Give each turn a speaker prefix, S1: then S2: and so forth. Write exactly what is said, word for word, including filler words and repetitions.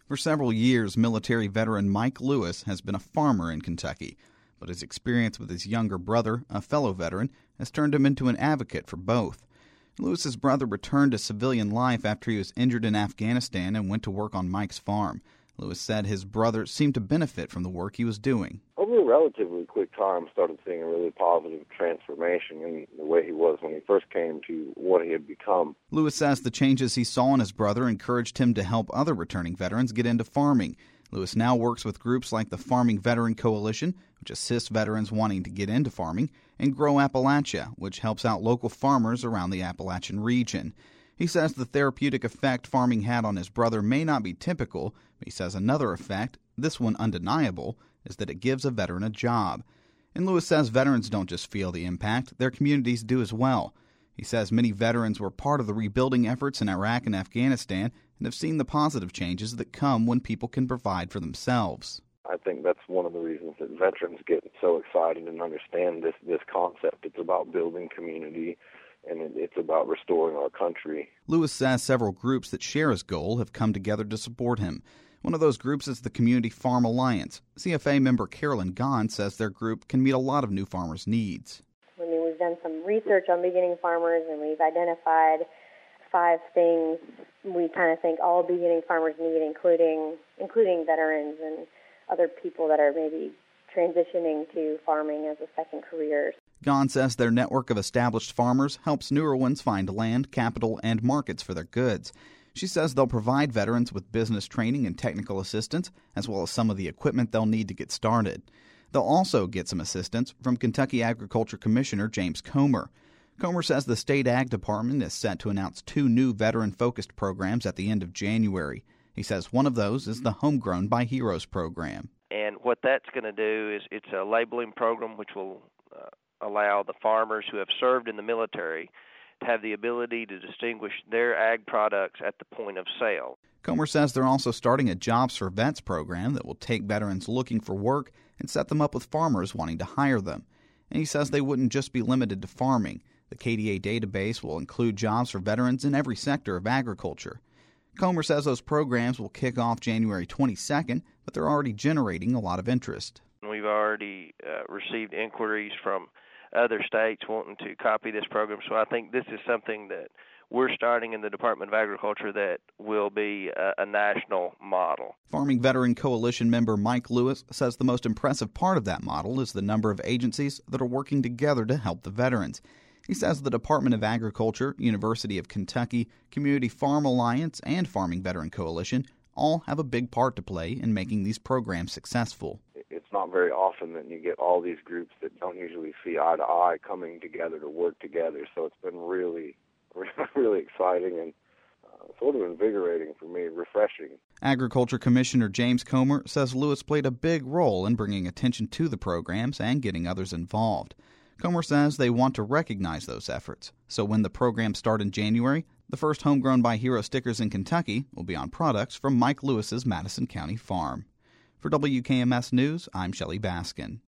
S1: For several years, military veteran Mike Lewis has been a farmer in Kentucky, but his experience with his younger brother, a fellow veteran, has turned him into an advocate for both. Lewis's brother returned to civilian life after he was injured in Afghanistan and went to work on Mike's farm. Lewis said his brother seemed to benefit from the work he was doing.
S2: Over a relatively quick time, started seeing a really positive transformation in the way he was when he first came to what he had become.
S1: Lewis says the changes he saw in his brother encouraged him to help other returning veterans get into farming. Lewis now works with groups like the Farming Veteran Coalition, which assists veterans wanting to get into farming, and Grow Appalachia, which helps out local farmers around the Appalachian region. He says the therapeutic effect farming had on his brother may not be typical, but he says another effect, this one undeniable, is that it gives a veteran a job. And Lewis says veterans don't just feel the impact, their communities do as well. He says many veterans were part of the rebuilding efforts in Iraq and Afghanistan and have seen the positive changes that come when people can provide for themselves.
S2: I think that's one of the reasons that veterans get so excited and understand this, this concept. It's about building community, and it, it's about restoring our country.
S1: Lewis says several groups that share his goal have come together to support him. One of those groups is the Community Farm Alliance. C F A member Carolyn Gahn says their group can meet a lot of new farmers' needs.
S3: I mean, we've done some research on beginning farmers, and we've identified five things we kind of think all beginning farmers need, including including veterans and other people that are maybe transitioning to farming as a second career.
S1: Gahn says their network of established farmers helps newer ones find land, capital, and markets for their goods. She says they'll provide veterans with business training and technical assistance, as well as some of the equipment they'll need to get started. They'll also get some assistance from Kentucky Agriculture Commissioner James Comer. Comer says the state ag department is set to announce two new veteran-focused programs at the end of January. He says one of those is the Homegrown by Heroes program.
S4: And what that's going to do is it's a labeling program which will uh, allow the farmers who have served in the military to have the ability to distinguish their ag products at the point of sale.
S1: Comer says they're also starting a Jobs for Vets program that will take veterans looking for work and set them up with farmers wanting to hire them. And he says they wouldn't just be limited to farming. The K D A database will include jobs for veterans in every sector of agriculture. Comer says those programs will kick off January twenty-second, but they're already generating a lot of interest.
S4: We've already uh, received inquiries from other states wanting to copy this program, so I think this is something that we're starting in the Department of Agriculture that will be a, a national model.
S1: Farming Veteran Coalition member Mike Lewis says the most impressive part of that model is the number of agencies that are working together to help the veterans. He says the Department of Agriculture, University of Kentucky, Community Farm Alliance, and Farming Veteran Coalition all have a big part to play in making these programs successful.
S2: It's not very often that you get all these groups that don't usually see eye to eye coming together to work together, so it's been really, really exciting and uh, sort of invigorating for me, refreshing.
S1: Agriculture Commissioner James Comer says Lewis played a big role in bringing attention to the programs and getting others involved. Comer says they want to recognize those efforts, so when the programs start in January, the first Homegrown by Hero stickers in Kentucky will be on products from Mike Lewis's Madison County farm. For W K M S News, I'm Shelley Baskin.